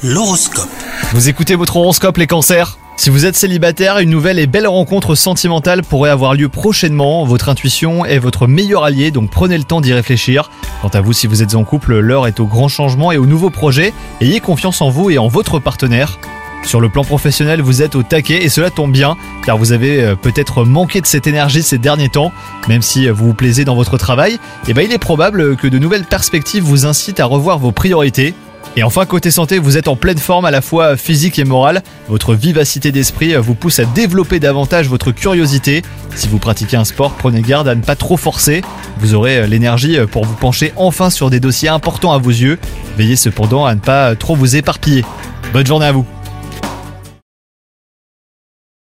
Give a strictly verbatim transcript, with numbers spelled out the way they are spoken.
L'horoscope. Vous écoutez votre horoscope les cancers ? Si vous êtes célibataire, une nouvelle et belle rencontre sentimentale pourrait avoir lieu prochainement. Votre intuition est votre meilleur allié, donc prenez le temps d'y réfléchir. Quant à vous, si vous êtes en couple, l'heure est au grand changement et aux nouveaux projets. Ayez confiance en vous et en votre partenaire. Sur le plan professionnel, vous êtes au taquet et cela tombe bien, car vous avez peut-être manqué de cette énergie ces derniers temps. Même si vous vous plaisez dans votre travail, eh ben il est probable que de nouvelles perspectives vous incitent à revoir vos priorités. Et enfin, côté santé, vous êtes en pleine forme à la fois physique et morale. Votre vivacité d'esprit vous pousse à développer davantage votre curiosité. Si vous pratiquez un sport, prenez garde à ne pas trop forcer. Vous aurez l'énergie pour vous pencher enfin sur des dossiers importants à vos yeux. Veillez cependant à ne pas trop vous éparpiller. Bonne journée à vous.